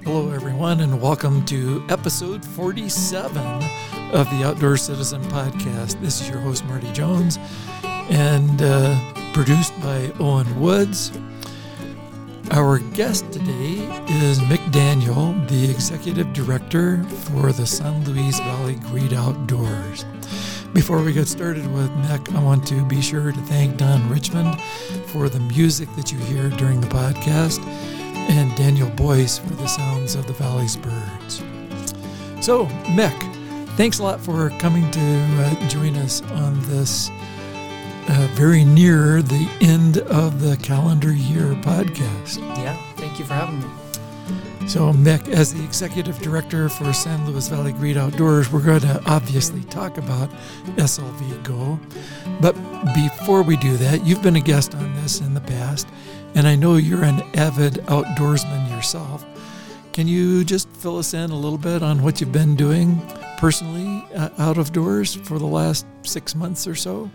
Hello, everyone, and welcome to episode 47 of the Outdoor Citizen Podcast. This is your host, Marty Jones, and produced by Owen Woods. Our guest today is Mick Daniel, the Executive Director for the San Luis Valley Great Outdoors. Before we get started with Mick, I want to be sure to thank Don Richmond for the music that you hear during the podcast, and Daniel Boyce for the sounds of the valley's birds. So, Mick, thanks a lot for coming to join us on this very near the end of the calendar year podcast. Yeah, thank you for having me. So, Mick, as the Executive Director for San Luis Valley Great Outdoors, we're going to obviously talk about SLV Go. But before we do that, you've been a guest on this in the past, and I know you're an avid outdoorsman yourself. Can you just fill us in a little bit on what you've been doing personally out of doors for the last 6 months or so?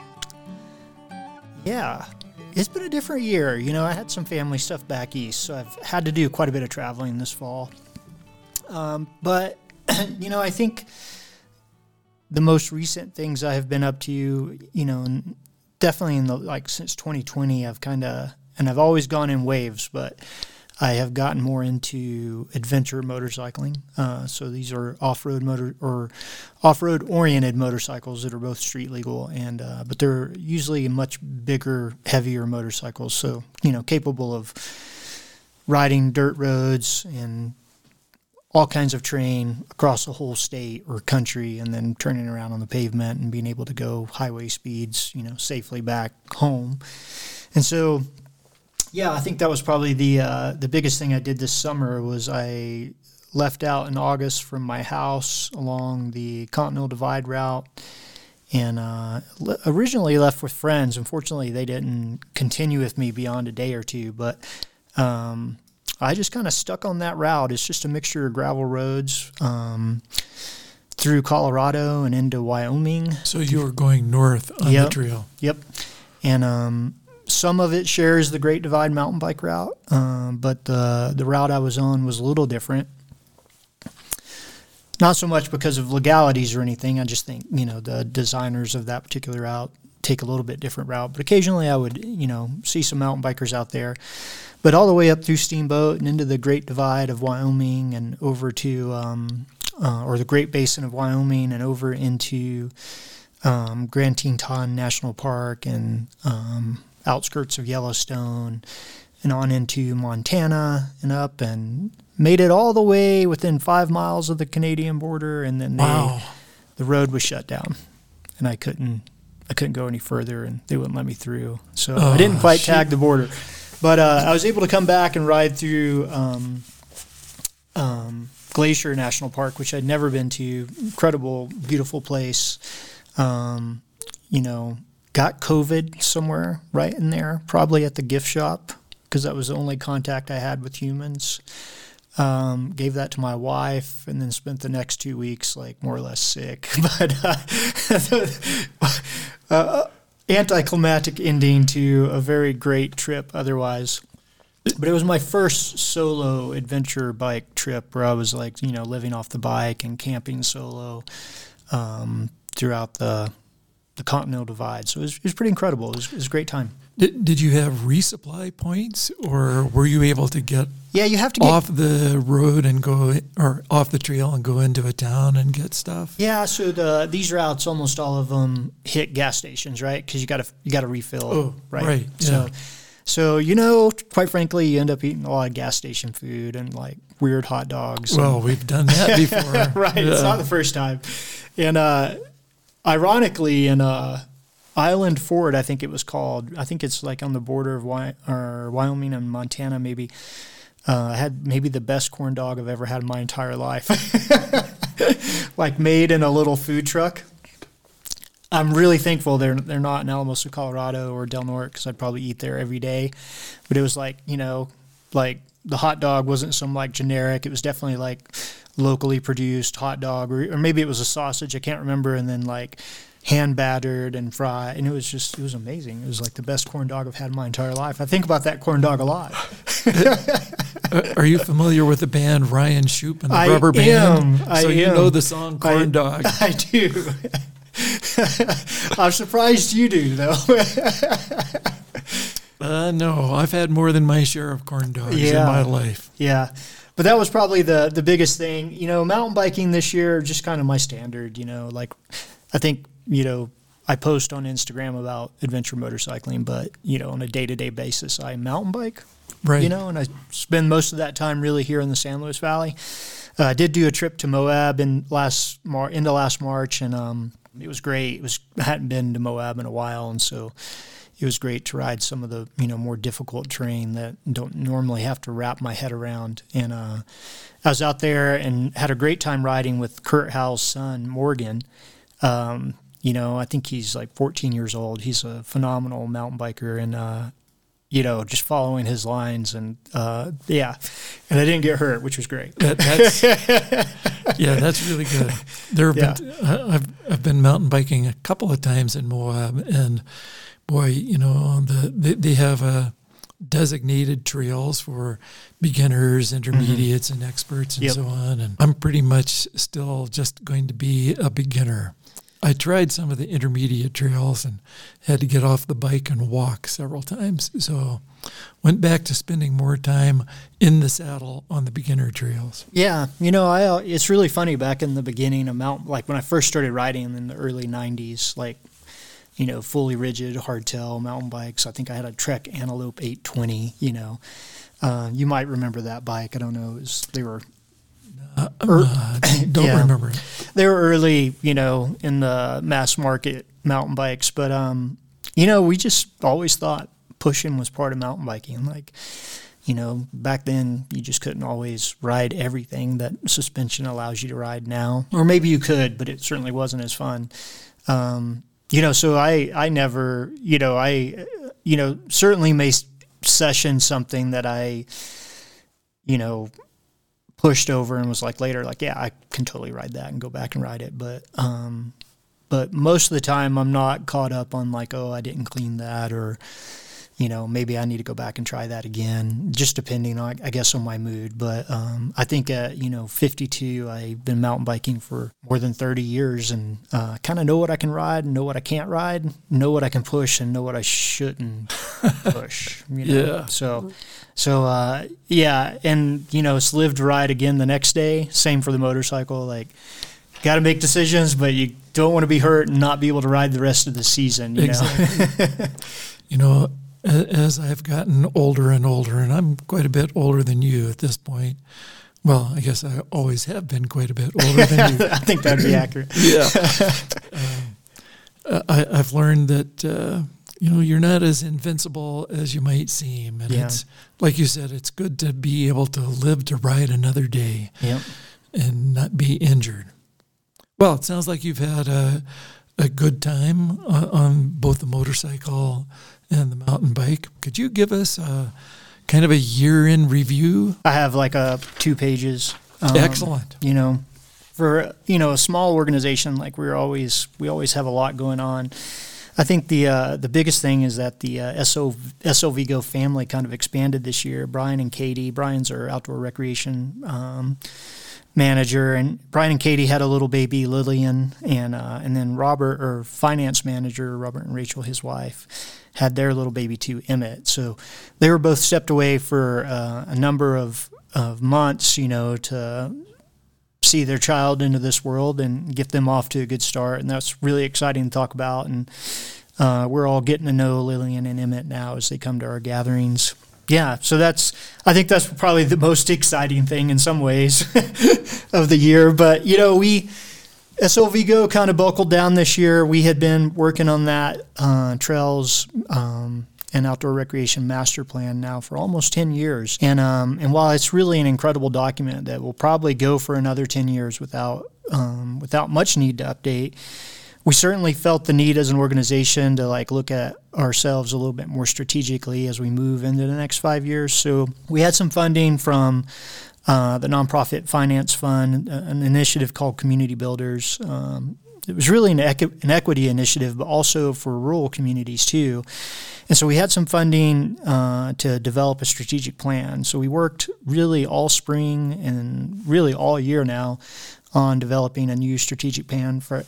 Yeah, it's been a different year. You know, I had some family stuff back east, so I've had to do quite a bit of traveling this fall. But, you know, I think the most recent things I have been up to, you know, definitely in the, since 2020, I've always gone in waves, but I have gotten more into adventure motorcycling. So these are off-road oriented motorcycles that are both street legal, and but they're usually much bigger, heavier motorcycles. So, you know, capable of riding dirt roads and all kinds of terrain across the whole state or country, and then turning around on the pavement and being able to go highway speeds, you know, safely back home. And so, yeah, I think that was probably the biggest thing I did this summer. Was I left out in August from my house along the Continental Divide route, and originally left with friends. Unfortunately, they didn't continue with me beyond a day or two, but I just kind of stuck on that route. It's just a mixture of gravel roads through Colorado and into Wyoming. So you were going north on the trail. Yep. And some of it shares the Great Divide mountain bike route, but the route I was on was a little different. Not so much because of legalities or anything. I just think, you know, the designers of that particular route take a little bit different route. But occasionally I would, you know, see some mountain bikers out there. But all the way up through Steamboat and into the Great Divide of Wyoming and over to, or the Great Basin of Wyoming and over into Grand Teton National Park and outskirts of Yellowstone and on into Montana and up, and made it all the way within 5 miles of the Canadian border, and then the road was shut down, and I couldn't go any further, and they wouldn't let me through. So I didn't quite tag the border, but I was able to come back and ride through Glacier National Park, which I'd never been to. Incredible, beautiful place. You know, got COVID somewhere right in there, probably at the gift shop, because that was the only contact I had with humans. Gave that to my wife, and then spent the next 2 weeks more or less sick. But anticlimactic ending to a very great trip otherwise. But it was my first solo adventure bike trip where I was living off the bike and camping solo throughout the Continental Divide. So it was pretty incredible. It was a great time. Did you have resupply points, or were you able to get you have to get off the road and go, or off the trail and go into a town and get stuff? Yeah, so these routes, almost all of them hit gas stations, right? Because you got to refill. Oh, right. Yeah. So you know, quite frankly, you end up eating a lot of gas station food and weird hot dogs. Well, we've done that before. Right. Yeah. It's not the first time. And ironically, in Island Ford, I think it was called. I think it's on the border of Wyoming and Montana, maybe. I had maybe the best corn dog I've ever had in my entire life. Made in a little food truck. I'm really thankful they're not in Alamosa, Colorado or Del Norte, because I'd probably eat there every day. But it was the hot dog wasn't some generic. It was definitely locally produced hot dog, or maybe it was a sausage. I can't remember. And then hand battered and fried, and it was amazing. It was the best corn dog I've had in my entire life. I think about that corn dog a lot. Are you familiar with the band Ryan Shoup and the I Rubber Band? am. So you know the song Corn Dog. I do. I'm surprised you do, though. No, I've had more than my share of corn dogs in my life. Yeah. But that was probably the biggest thing. Mountain biking this year, just kind of my standard, like I think, I post on Instagram about adventure motorcycling, but, on a day-to-day basis, I mountain bike, right? And I spend most of that time really here in the San Luis Valley. I did do a trip to Moab into last March, and it was great. I hadn't been to Moab in a while, and so it was great to ride some of the more difficult terrain that don't normally have to wrap my head around. And I was out there and had a great time riding with Kurt Howell's son, Morgan. I think he's like 14 years old. He's a phenomenal mountain biker, and just following his lines, and and I didn't get hurt, which was great. That's really good. I've been mountain biking a couple of times in Moab, and boy, they have designated trails for beginners, intermediates, and experts, and so on. And I'm pretty much still just going to be a beginner. I tried some of the intermediate trails and had to get off the bike and walk several times. So went back to spending more time in the saddle on the beginner trails. Yeah. It's really funny back in the beginning of mountain, like when I first started riding in the early 90s, like, fully rigid hardtail mountain bikes. I think I had a Trek Antelope 820, you might remember that bike. I don't know. They were... don't remember it. They were early, in the mass market mountain bikes, but we just always thought pushing was part of mountain biking. Like, back then you just couldn't always ride everything that suspension allows you to ride now, or maybe you could, but it certainly wasn't as fun. So I never, certainly made session something that I, pushed over and was like later, like, yeah, I can totally ride that and go back and ride it. But most of the time I'm not caught up on like, oh, I didn't clean that, or, maybe I need to go back and try that again, just depending on, I guess, on my mood. But I think at, 52, I've been mountain biking for more than 30 years and kind of know what I can ride and know what I can't ride, know what I can push and know what I shouldn't push. Yeah. So and, it's live to ride again the next day. Same for the motorcycle. Like, got to make decisions, but you don't want to be hurt and not be able to ride the rest of the season. Exactly. As I've gotten older and older, and I'm quite a bit older than you at this point. Well, I guess I always have been quite a bit older than you. I think that'd be accurate. Yeah. I've learned that, you're not as invincible as you might seem. And it's, like you said, it's good to be able to live to ride another day and not be injured. Well, it sounds like you've had a good time on both the motorcycle and the mountain bike. Could you give us kind of a year in review? I have like 2 pages. Excellent. For a small organization, like we always have a lot going on. I think the biggest thing is that the SO Vigo family kind of expanded this year. Brian and Katie. Brian's our outdoor recreation manager, and Brian and Katie had a little baby, Lillian, and then Robert, or finance manager, Robert and Rachel, his wife, had their little baby too, Emmett. So they were both stepped away for a number of months, to see their child into this world and get them off to a good start. And that's really exciting to talk about. And we're all getting to know Lillian and Emmett now as they come to our gatherings. Yeah, so I think that's probably the most exciting thing in some ways of the year. But, SO Vigo kind of buckled down this year. We had been working on that trails and outdoor recreation master plan now for almost 10 years. And while it's really an incredible document that will probably go for another 10 years without much need to update, we certainly felt the need as an organization to look at ourselves a little bit more strategically as we move into the next 5 years. So we had some funding from the Nonprofit Finance Fund, an initiative called Community Builders, it was really an equity initiative, but also for rural communities too. And so we had some funding to develop a strategic plan. So we worked really all spring and really all year now on developing a new strategic plan for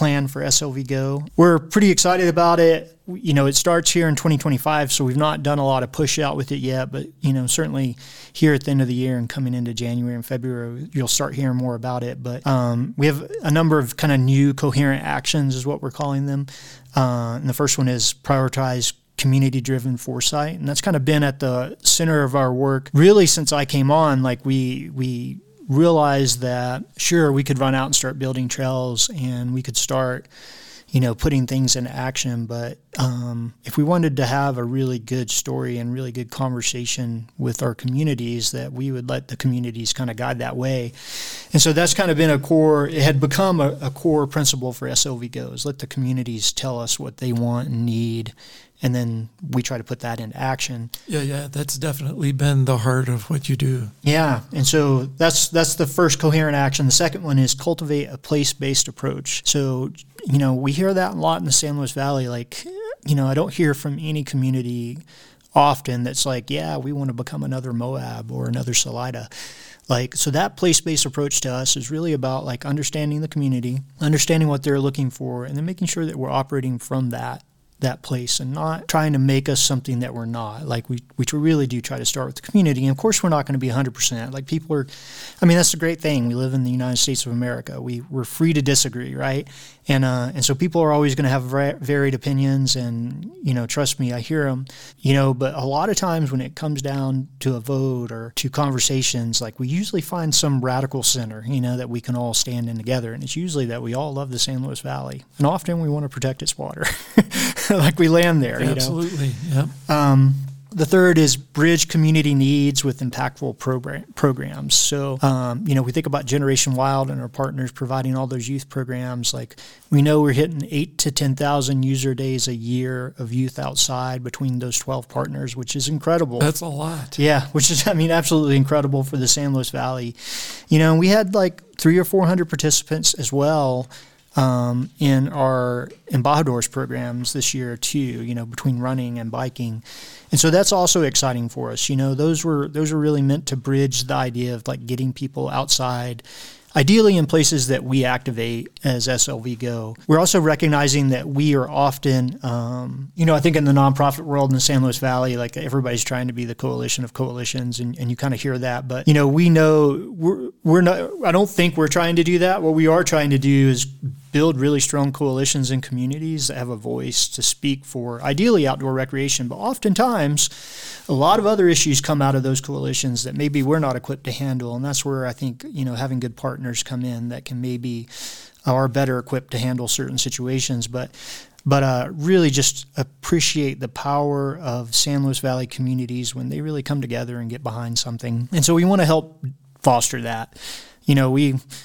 SLV Go. We're pretty excited about it. You know, it starts here in 2025, so we've not done a lot of push out with it yet, but, you know, certainly here at the end of the year and coming into January and February, you'll start hearing more about it. But we have a number of kind of new coherent actions is what we're calling them. And the first one is prioritize community-driven foresight, and that's kind of been at the center of our work really since I came on. Like we realized that, sure, we could run out and start building trails and we could start, you know, putting things into action. But if we wanted to have a really good story and really good conversation with our communities, that we would let the communities kind of guide that way. And so that's kind of been it had become a core principle for SLV Go, is let the communities tell us what they want and need, and then we try to put that into action. Yeah, that's definitely been the heart of what you do. Yeah, and so that's the first coherent action. The second one is cultivate a place-based approach. So, you know, we hear that a lot in the San Luis Valley. Like, you know, I don't hear from any community often that's like, yeah, we want to become another Moab or another Salida. Like, so that place-based approach to us is really about like understanding the community, understanding what they're looking for, and then making sure that we're operating from that place and not trying to make us something that we're not. Like we really do try to start with the community. And of course, we're not going to be 100%. Like people are, I mean, that's the great thing. We live in the United States of America. We're free to disagree, right? And so people are always going to have varied opinions, and, you know, trust me, I hear them, you know, but a lot of times when it comes down to a vote or to conversations, like we usually find some radical center, you know, that we can all stand in together. And it's usually that we all love the San Luis Valley, and often we want to protect its water. Like we land there, Absolutely, you know? Yep. The third is bridge community needs with impactful programs. So, you know, we think about Generation Wild and our partners providing all those youth programs. Like we know we're hitting 8,000 to 10,000 user days a year of youth outside between those 12 partners, which is incredible. That's a lot. Yeah, which is, I mean, absolutely incredible for the San Luis Valley. You know, we had like 300 or 400 participants as well in our Embajadores programs this year too, you know, between running and biking. And so that's also exciting for us. You know, those were really meant to bridge the idea of like getting people outside, ideally in places that we activate as SLV Go. We're also recognizing that we are often, you know, I think in the nonprofit world in the San Luis Valley, like everybody's trying to be the coalition of coalitions, and you kind of hear that. But, you know, we know we're not, I don't think we're trying to do that. What we are trying to do is build really strong coalitions and communities that have a voice to speak for ideally outdoor recreation. But oftentimes, a lot of other issues come out of those coalitions that maybe we're not equipped to handle. And that's where I think, you know, having good partners come in that can maybe are better equipped to handle certain situations. But really just appreciate the power of San Luis Valley communities when they really come together and get behind something. And so we want to help foster that. You know,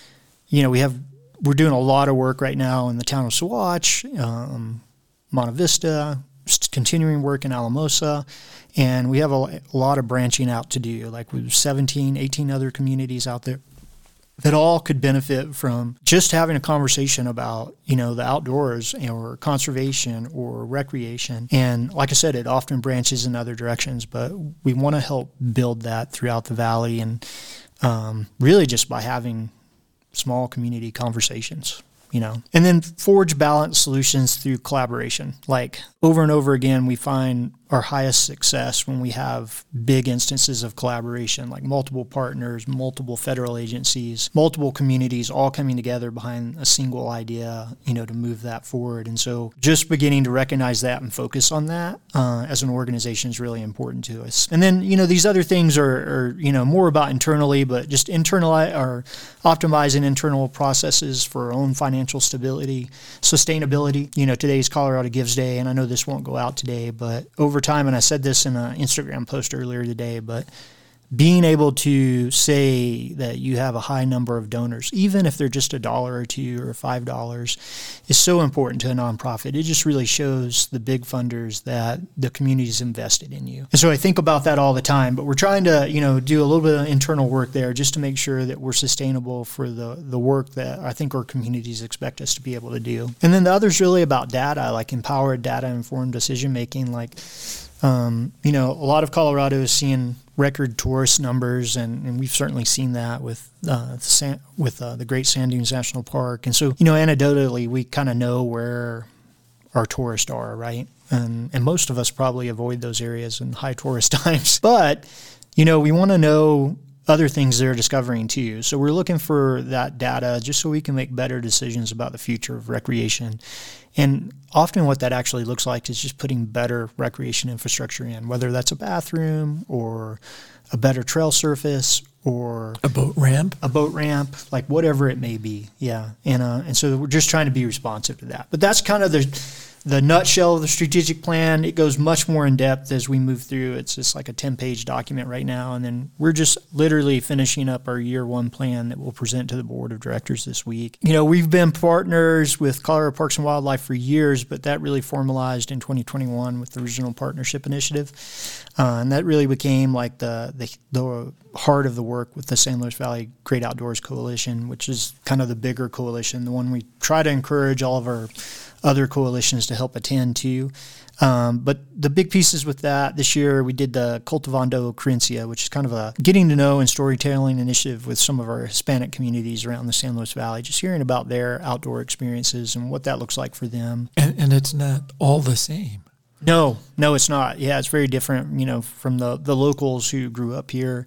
we're doing a lot of work right now in the town of Saguache, Monte Vista, continuing work in Alamosa, and we have a lot of branching out to do. Like with 17, 18 other communities out there that all could benefit from just having a conversation about, you know, the outdoors or conservation or recreation. And like I said, it often branches in other directions, but we want to help build that throughout the valley, and really just by having small community conversations, you know. And then forge balanced solutions through collaboration. Like over and over again, we find our highest success when we have big instances of collaboration, like multiple partners, multiple federal agencies, multiple communities all coming together behind a single idea, you know, to move that forward. And so just beginning to recognize that and focus on that as an organization is really important to us. And then, you know, these other things are you know, more about internally, but just optimizing internal processes for our own financial stability, sustainability. You know, today's Colorado Gives Day, and I know this won't go out today, but over time, and I said this in an Instagram post earlier today, but being able to say that you have a high number of donors, even if they're just $1 or $2 or $5, is so important to a nonprofit. It just really shows the big funders that the community's invested in you. And so I think about that all the time, but we're trying to, do a little bit of internal work there just to make sure that we're sustainable for the work that I think our communities expect us to be able to do. And then the other's really about data, like empowered data-informed decision-making. Like, a lot of Colorado is seeing record tourist numbers, and we've certainly seen that with the Great Sand Dunes National Park. And so, anecdotally, we kind of know where our tourists are, right? And most of us probably avoid those areas in high tourist times. But, we want to know other things they're discovering too. So we're looking for that data just so we can make better decisions about the future of recreation. And often what that actually looks like is just putting better recreation infrastructure in, whether that's a bathroom or a better trail surface or a boat ramp, like whatever it may be. Yeah. And so we're just trying to be responsive to that. But that's kind of the nutshell of the strategic plan. It goes much more in depth as we move through. It's just like a 10-page document right now. And then we're just literally finishing up our year one plan that we'll present to the board of directors this week. We've been partners with Colorado Parks and Wildlife for years, but that really formalized in 2021 with the Regional Partnership Initiative. And that really became like the heart of the work with the San Luis Valley Great Outdoors Coalition, which is kind of the bigger coalition, the one we try to encourage all of our other coalitions to help attend to. But the big pieces with that this year, we did the Cultivando Creencia, which is kind of a getting to know and storytelling initiative with some of our Hispanic communities around the San Luis Valley, just hearing about their outdoor experiences and what that looks like for them. And it's not all the same. No, it's not. Yeah, it's very different, from the locals who grew up here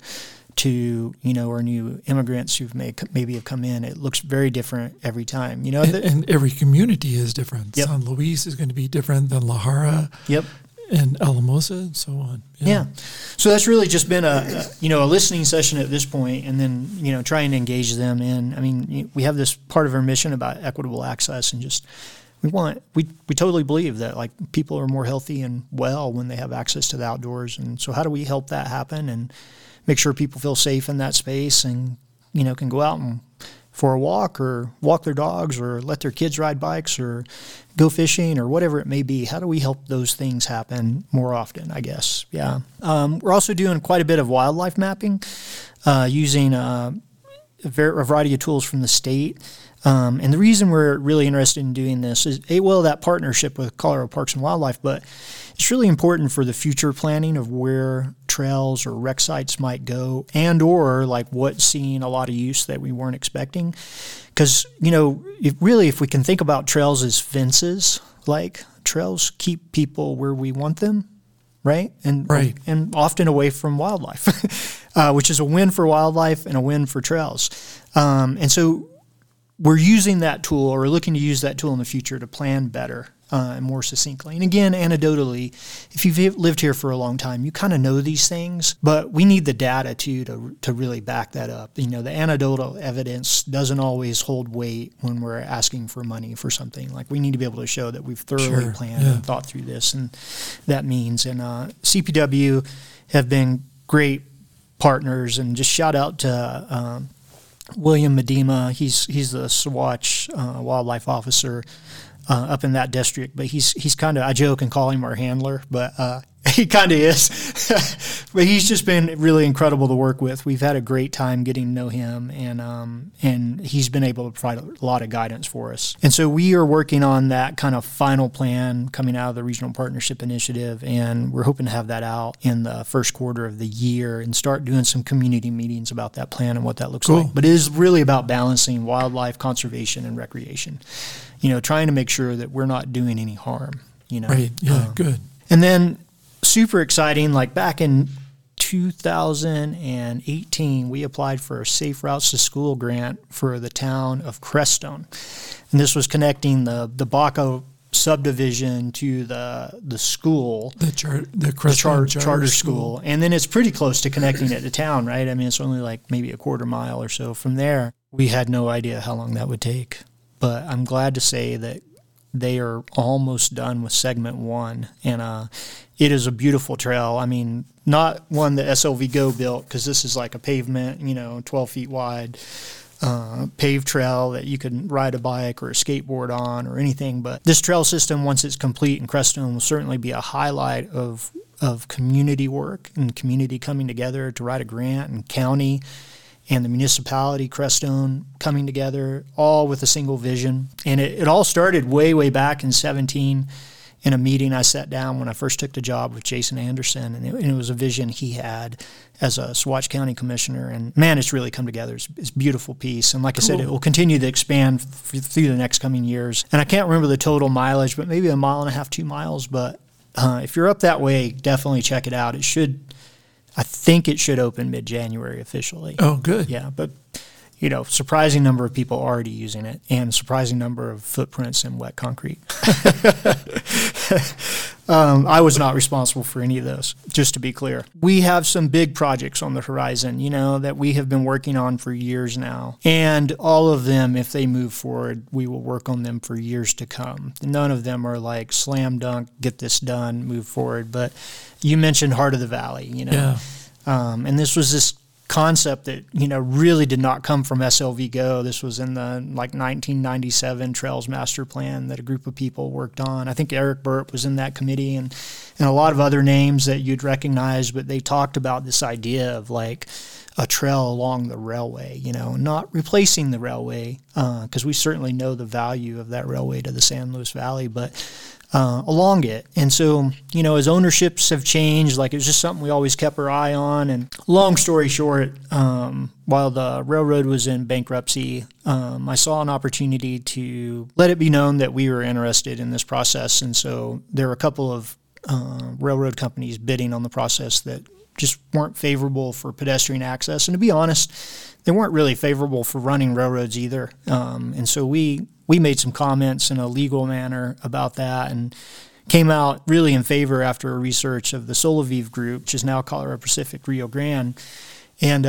to, our new immigrants who've maybe have come in. It looks very different every time, And every community is different. Yep. San Luis is going to be different than La Jara. Yep. And Alamosa and so on. Yeah. So that's really just been a listening session at this point, and then, trying to engage them in. We have this part of our mission about equitable access, and just we totally believe that like people are more healthy and well when they have access to the outdoors. And so how do we help that happen and make sure people feel safe in that space and, can go out and for a walk or walk their dogs or let their kids ride bikes or go fishing or whatever it may be. How do we help those things happen more often, I guess? Yeah. We're also doing quite a bit of wildlife mapping using a variety of tools from the state. And the reason we're really interested in doing this is, that partnership with Colorado Parks and Wildlife, but it's really important for the future planning of where trails or rec sites might go or like what's seeing a lot of use that we weren't expecting. Because, if we can think about trails as fences, like trails keep people where we want them, right? And often away from wildlife, which is a win for wildlife and a win for trails. And so we're using that tool, or looking to use that tool in the future to plan better and more succinctly. And again, anecdotally, if you've lived here for a long time, you kind of know these things, but we need the data too to really back that up. The anecdotal evidence doesn't always hold weight when we're asking for money for something. Like, we need to be able to show that we've thoroughly planned and thought through this, and that means. And CPW have been great partners, and just shout out to William Medema. He's the Saguache wildlife officer up in that district, but he's kind of, I joke and call him our handler, but he kind of is. But he's just been really incredible to work with. We've had a great time getting to know him, and he's been able to provide a lot of guidance for us. And so we are working on that kind of final plan coming out of the Regional Partnership Initiative, and we're hoping to have that out in the first quarter of the year and start doing some community meetings about that plan and what that looks like. But it is really about balancing wildlife conservation and recreation, trying to make sure that we're not doing any harm, Right, yeah, good. And then super exciting, like back in 2018, we applied for a Safe Routes to School grant for the town of Crestone. And this was connecting the Baca subdivision to the school, the charter school. And then it's pretty close to connecting it to town, right? It's only like maybe a quarter mile or so from there. We had no idea how long that would take. But I'm glad to say that they are almost done with segment 1, and it is a beautiful trail. I mean, not one that SLV Go built, because this is like a pavement, 12 feet wide, paved trail that you can ride a bike or a skateboard on or anything. But this trail system, once it's complete in Crestone, will certainly be a highlight of community work and community coming together to write a grant, and county and the municipality, Crestone, coming together, all with a single vision. And it all started way back in 2017 in a meeting I sat down when I first took the job with Jason Anderson, and it was a vision he had as a Saguache County Commissioner. And man, it's really come together. It's a beautiful piece. And like I said, it will continue to expand through the next coming years. And I can't remember the total mileage, but maybe 1.5 miles, 2 miles. But if you're up that way, definitely check it out. I think it should open mid-January officially. Oh, good. Yeah, but, surprising number of people already using it, and surprising number of footprints in wet concrete. I was not responsible for any of those, just to be clear. We have some big projects on the horizon, that we have been working on for years now. And all of them, if they move forward, we will work on them for years to come. None of them are like slam dunk, get this done, move forward. But you mentioned Heart of the Valley, Yeah. And this was this concept that, really did not come from SLV Go. This was in the 1997 Trails Master Plan that a group of people worked on. I think Eric Burt was in that committee, and a lot of other names that you'd recognize, but they talked about this idea of like a trail along the railway, not replacing the railway, because we certainly know the value of that railway to the San Luis Valley, but along it. And so, as ownerships have changed, it was just something we always kept our eye on. And long story short, while the railroad was in bankruptcy, I saw an opportunity to let it be known that we were interested in this process. And so there were a couple of railroad companies bidding on the process that just weren't favorable for pedestrian access. And to be honest, they weren't really favorable for running railroads either. And so we made some comments in a legal manner about that, and came out really in favor after a research of the Solaviv group, which is now Colorado Pacific Rio Grande. And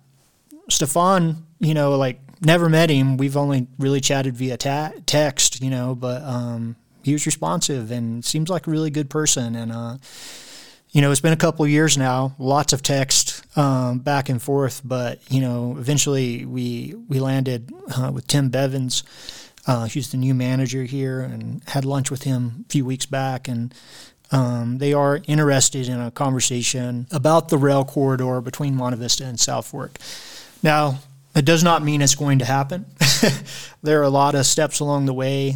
Stefan, never met him. We've only really chatted via text, but he was responsive and seems like a really good person. And it's been a couple of years now, lots of text back and forth, but eventually we landed with Tim Bevins. He's the new manager here, and had lunch with him a few weeks back, and they are interested in a conversation about the rail corridor between Monte Vista and South Fork. Now, it does not mean it's going to happen. There are a lot of steps along the way,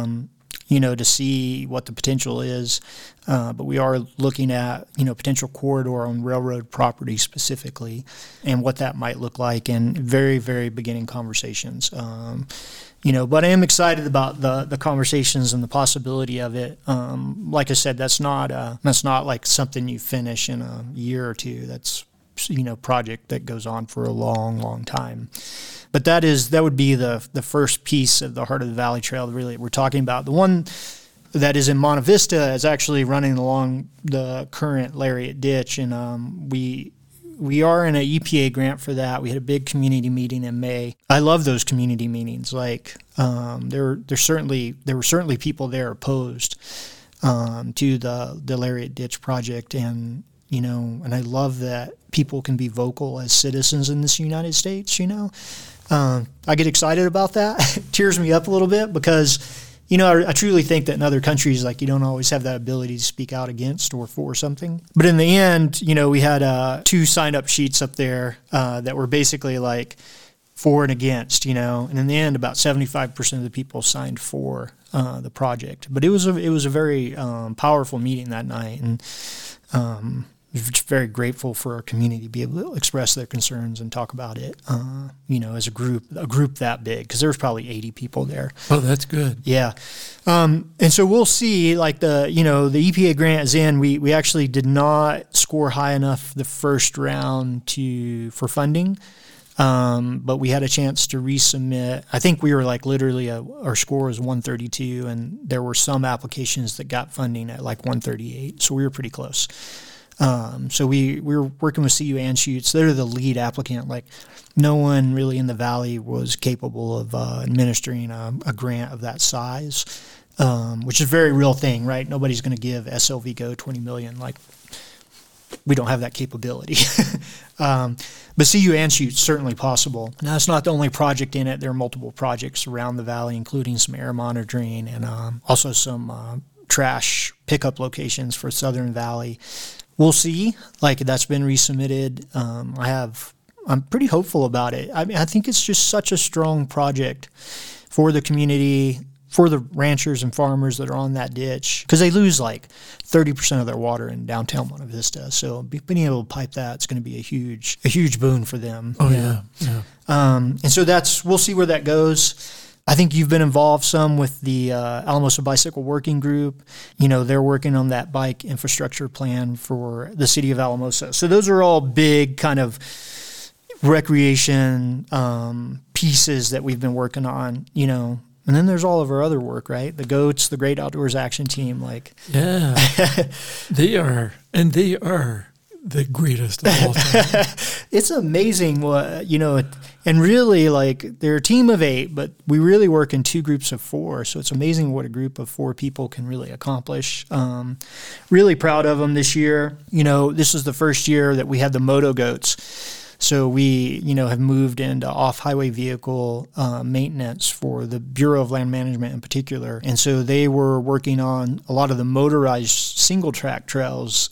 to see what the potential is, but we are looking at, potential corridor on railroad property specifically, and what that might look like in very, very beginning conversations. But I am excited about the conversations and the possibility of it. Like I said, that's not like something you finish in a year or two. That's, project that goes on for a long, long time. But that would be the first piece of the Heart of the Valley Trail that really we're talking about. The one that is in Monte Vista is actually running along the current Lariat Ditch, and we are in an EPA grant for that. We had a big community meeting in May. I love those community meetings. There were certainly people there opposed to the Lariat Ditch project, and I love that people can be vocal as citizens in this United States. I get excited about that. It tears me up a little bit because I truly think that in other countries, you don't always have that ability to speak out against or for something. But in the end, we had 2 sign-up sheets up there that were basically for and against, and in the end, about 75% of the people signed for the project. But it was a very powerful meeting that night, and just very grateful for our community to be able to express their concerns and talk about it, as a group that big, because there was probably 80 people there. Oh, that's good. Yeah. And so we'll see, the EPA grant is in. We actually did not score high enough the first round for funding, but we had a chance to resubmit. I think we were literally our score was 132, and there were some applications that got funding at 138, so we were pretty close. So we were working with CU Anschutz. They're the lead applicant. No one really in the valley was capable of administering a grant of that size. which is a very real thing, right? Nobody's going to give SLV Go $20 million. Like, we don't have that capability. But CU Anschutz is certainly possible. Now, it's not the only project in it. There are multiple projects around the valley, including some air monitoring and also some trash pickup locations for Southern Valley. We'll see. Like, that's been resubmitted. I'm pretty hopeful about it. I mean, I think it's just such a strong project for the community, for the ranchers and farmers that are on that ditch, because they lose like 30% of their water in downtown Monte Vista. So being able to pipe that is going to be a huge boon for them. Oh, yeah. And so we'll see where that goes. I think you've been involved some with the Alamosa Bicycle Working Group. They're working on that bike infrastructure plan for the city of Alamosa. So those are all big kind of recreation pieces that we've been working on, And then there's all of our other work, right? The GOATs, the Great Outdoors Action Team, like. Yeah, they are the greatest of all time. It's amazing what, and really, like, they're a team of 8, but we really work in 2 groups of 4. So it's amazing what a group of 4 people can really accomplish. Really proud of them this year. This is the first year that we had the Moto Goats. So we, have moved into off-highway vehicle maintenance for the Bureau of Land Management in particular. And so they were working on a lot of the motorized single-track trails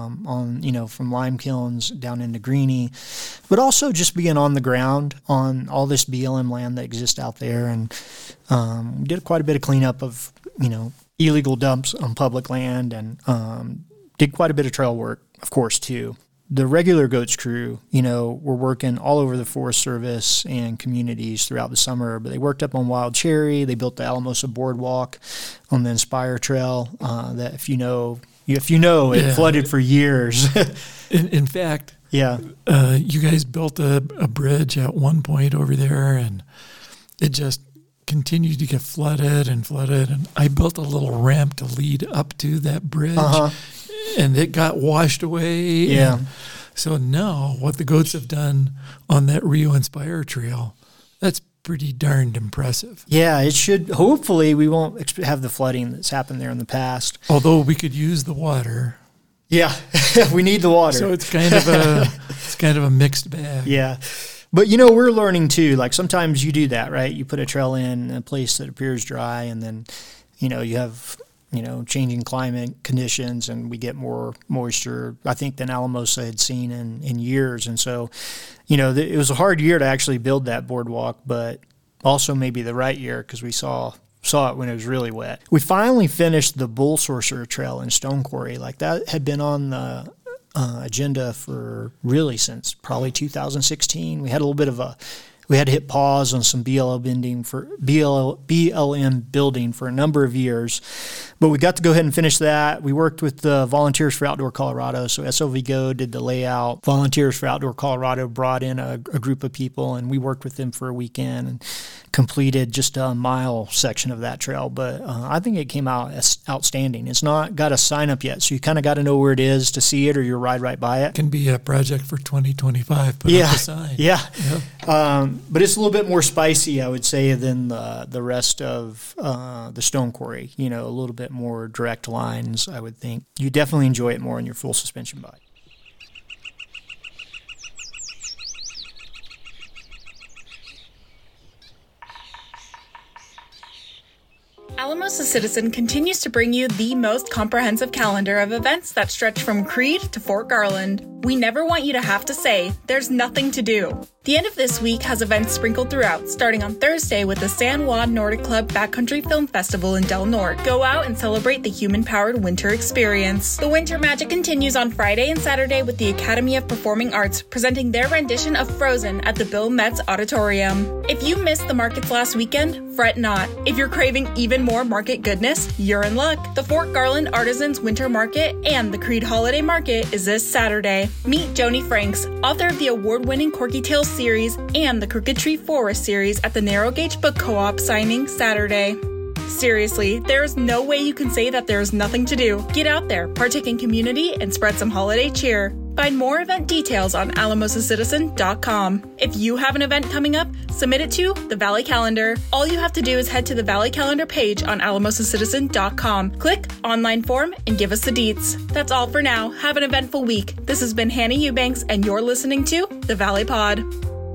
from Lime Kilns down into Greenie, but also just being on the ground on all this BLM land that exists out there. And we did quite a bit of cleanup of, illegal dumps on public land and did quite a bit of trail work, of course, too. The regular GOATs crew, were working all over the Forest Service and communities throughout the summer, but they worked up on Wild Cherry. They built the Alamosa Boardwalk on the Inspire Trail that if you know, it flooded for years. In fact, you guys built a bridge at one point over there, and it just continued to get flooded. And I built a little ramp to lead up to that bridge. And it got washed away. Yeah. So now what the GOATs have done on that Rio Inspire Trail, that's pretty darned impressive. Yeah, it should. Hopefully we won't have the flooding that's happened there in the past. Although we could use the water. Yeah, we need the water. So it's kind of a mixed bag. Yeah. But, we're learning too. Like, sometimes you do that, right? You put a trail in a place that appears dry, and then, you have changing climate conditions, and we get more moisture, I think, than Alamosa had seen in years. And so, it was a hard year to actually build that boardwalk, but also maybe the right year because we saw it when it was really wet. We finally finished the Bull Sorcerer Trail in Stone Quarry. Like, that had been on the agenda for really since probably 2016. We had a little bit of we had to hit pause on some BLM building for a number of years, but we got to go ahead and finish that. We worked with the Volunteers for Outdoor Colorado, so SLV Go did the layout. Volunteers for Outdoor Colorado brought in a group of people, and we worked with them for a weekend and completed just a mile section of that trail. But I think it came out outstanding. It's not got a sign up yet, so you kind of got to know where it is to see it, or you'll ride right by it. Can be a project for 2025. Put up a sign. Yeah. But it's a little bit more spicy, I would say, than the rest of the Stone Quarry. A little bit more direct lines, I would think. You definitely enjoy it more on your full suspension bike. Alamosa Citizen continues to bring you the most comprehensive calendar of events that stretch from Creed to Fort Garland. We never want you to have to say, there's nothing to do. The end of this week has events sprinkled throughout, starting on Thursday with the San Juan Nordic Club Backcountry Film Festival in Del Norte. Go out and celebrate the human-powered winter experience. The winter magic continues on Friday and Saturday with the Academy of Performing Arts presenting their rendition of Frozen at the Bill Metz Auditorium. If you missed the markets last weekend, fret not. If you're craving even more market goodness, you're in luck. The Fort Garland Artisans Winter Market and the Creed Holiday Market is this Saturday. Meet Joni Franks, author of the award-winning Corky Tales series and the Crooked Tree Forest series at the Narrow Gauge Book Co-op signing Saturday. Seriously, there's no way you can say that there's nothing to do. Get out there, partake in community, and spread some holiday cheer. Find more event details on alamosacitizen.com. If you have an event coming up, submit it to the Valley Calendar. All you have to do is head to the Valley Calendar page on alamosacitizen.com. Click online form and give us the deets. That's all for now. Have an eventful week. This has been Hannah Eubanks, and you're listening to The Valley Pod.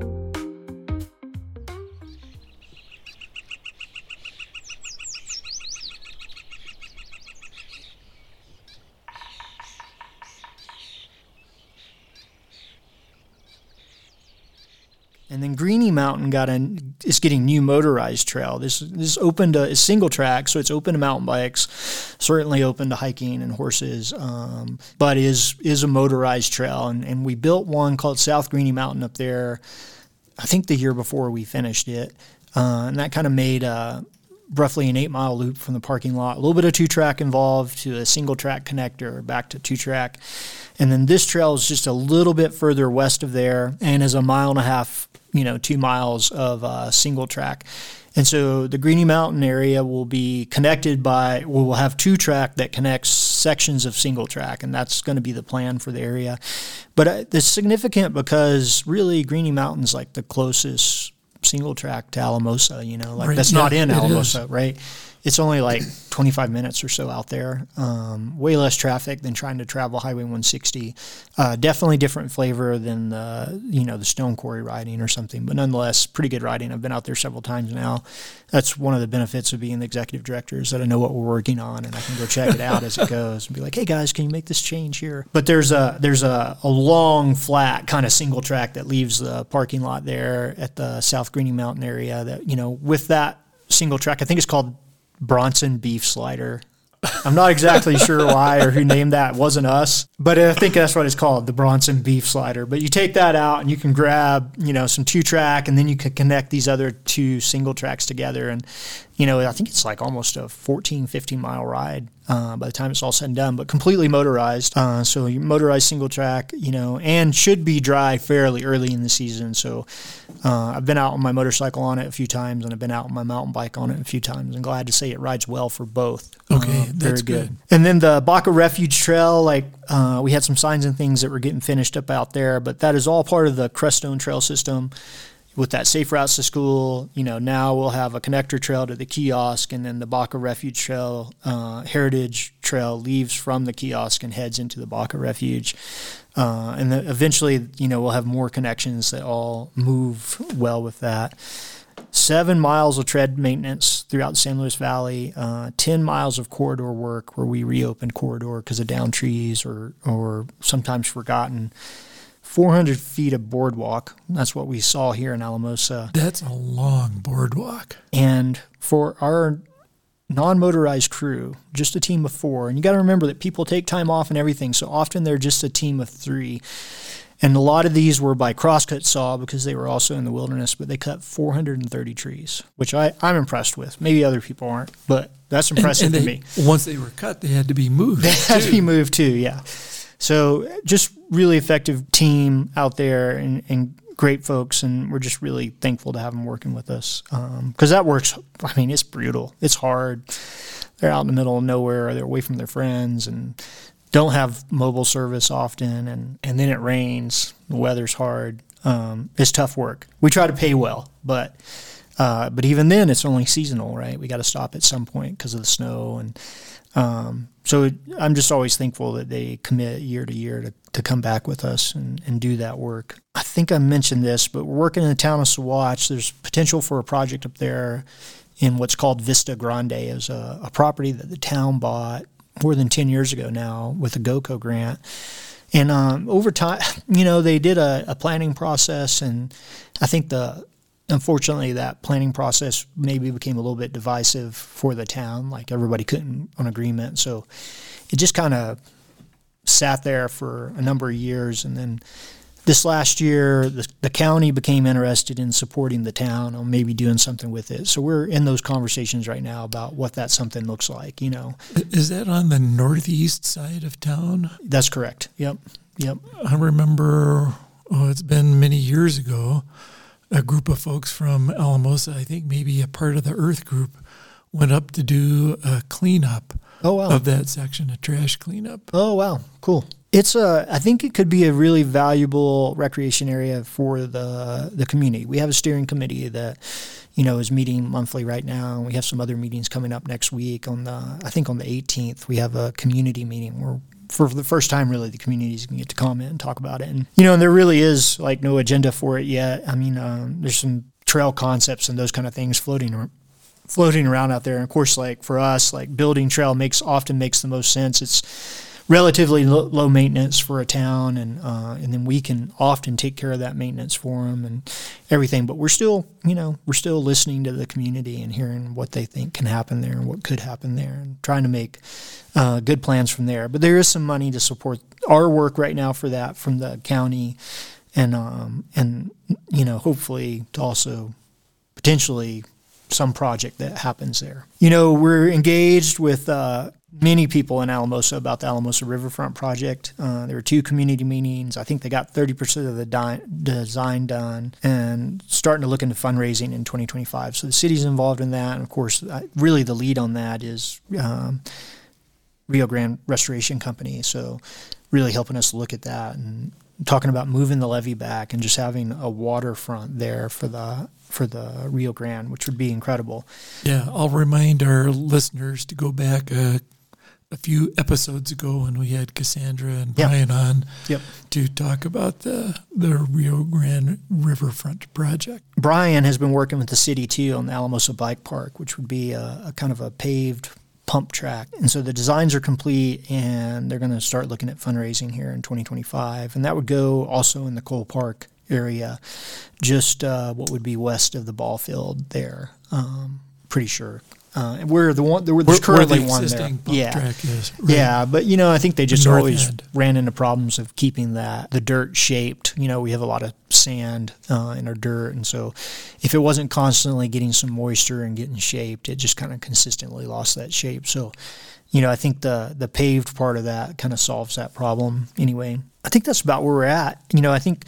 And then Greeny Mountain is getting new motorized trail. This is open to, it's single track, so it's open to mountain bikes, certainly open to hiking and horses, but is a motorized trail. And we built one called South Greeny Mountain up there, I think the year before we finished it. And that kind of made roughly an 8-mile loop from the parking lot, a little bit of 2-track involved to a single track connector back to 2-track. And then this trail is just a little bit further west of there and is a 1.5 miles, 2 miles of single track. And so the Greeny Mountain area will be connected we'll have 2-track that connects sections of single track, and that's going to be the plan for the area. But it's significant because really Greeny Mountain's like the closest single track to Alamosa, right, that's not in Alamosa, right? It's only like 25 minutes or so out there. Way less traffic than trying to travel Highway 160. Definitely different flavor than the Stone Quarry riding or something, but nonetheless, pretty good riding. I've been out there several times now. That's one of the benefits of being the executive director is that I know what we're working on and I can go check it out as it goes and be like, hey guys, can you make this change here? But there's a long, flat kind of single track that leaves the parking lot there at the South Greeny Mountain area that, with that single track, I think it's called Bronson Beef Slider. I'm not exactly sure why or who named that. It wasn't us, but I think that's what it's called, the Bronson Beef Slider. But you take that out and you can grab, some 2-track, and then you can connect these other 2 single tracks together. And, I think it's like almost a 14, 15-mile ride by the time it's all said and done, but completely motorized. So you motorized single track, and should be dry fairly early in the season. So I've been out on my motorcycle on it a few times, and I've been out on my mountain bike on it a few times. I'm glad to say it rides well for both. Okay, that's very good. And then the Baca Refuge Trail, we had some signs and things that were getting finished up out there, but that is all part of the Crestone Trail system. With that Safe Routes to School, now we'll have a connector trail to the kiosk, and then the Baca Refuge Trail, Heritage Trail leaves from the kiosk and heads into the Baca Refuge. And then eventually, we'll have more connections that all move well with that. 7 miles of tread maintenance throughout the San Luis Valley, 10 miles of corridor work where we reopened corridor because of downed trees or sometimes forgotten. 400 feet of boardwalk. That's what we saw here in Alamosa. That's a long boardwalk. And for our non-motorized crew, just a team of 4, and you got to remember that people take time off and everything, so often they're just a team of 3. And a lot of these were by crosscut saw because they were also in the wilderness, but they cut 430 trees, which I'm impressed with. Maybe other people aren't, but that's impressive to me. Once they were cut, they had to be moved. They had to be moved too, yeah. So just really effective team out there and great folks, and we're just really thankful to have them working with us because that works. I mean, it's brutal. It's hard. They're out in the middle of nowhere. They're away from their friends and don't have mobile service often, and then it rains. The weather's hard. It's tough work. We try to pay well, but even then, it's only seasonal, right? We got to stop at some point because of the snow and. So I'm just always thankful that they commit year to year to come back with us and do that work. I think I mentioned this, but we're working in the town of Saguache. There's potential for a project up there in what's called Vista Grande. Is a property that the town bought more than 10 years ago now with a GOCO grant. And over time, they did a planning process, and I think unfortunately, that planning process maybe became a little bit divisive for the town. Like everybody couldn't on agreement. So it just kind of sat there for a number of years. And then this last year, the county became interested in supporting the town or maybe doing something with it. So we're in those conversations right now about what that something looks like, Is that on the northeast side of town? That's correct. Yep. I remember, it's been many years ago, a group of folks from Alamosa, I think maybe a part of the Earth Group, went up to do a cleanup of that section, a trash cleanup. Oh, wow. Cool. I think it could be a really valuable recreation area for the community. We have a steering committee that, is meeting monthly right now. And we have some other meetings coming up next week I think on the 18th, we have a community meeting where for the first time, really, the community's going to get to comment and talk about it. And, and there really is like no agenda for it yet. I mean, there's some trail concepts and those kind of things floating around out there. And of course, like for us, like building trail often makes the most sense. It's relatively low maintenance for a town, and then we can often take care of that maintenance for them and everything. But we're still listening to the community and hearing what they think can happen there and what could happen there, and trying to make good plans from there. But there is some money to support our work right now for that from the county, and hopefully to also potentially some project that happens there. We're engaged with many people in Alamosa about the Alamosa Riverfront project. There were 2 community meetings. I think they got 30% of the design done and starting to look into fundraising in 2025. So the city's involved in that. And of course, really the lead on that is Rio Grande Restoration Company. So really helping us look at that and talking about moving the levee back and just having a waterfront there for the Rio Grande, which would be incredible. Yeah, I'll remind our listeners to go back a few episodes ago when we had Cassandra and Brian on to talk about the Rio Grande Riverfront project. Brian has been working with the city too on the Alamosa Bike Park, which would be a kind of a paved pump track. And so the designs are complete, and they're going to start looking at fundraising here in 2025. And that would go also in the Cole Park area, just what would be west of the ball field there. Pretty sure. We're there's currently one there. Track is, right? Yeah, but I think they just always ran into problems of keeping the dirt shaped. We have a lot of sand in our dirt, and so if it wasn't constantly getting some moisture and getting shaped, it just kind of consistently lost that shape. So, I think the paved part of that kind of solves that problem anyway. I think that's about where we're at. I think.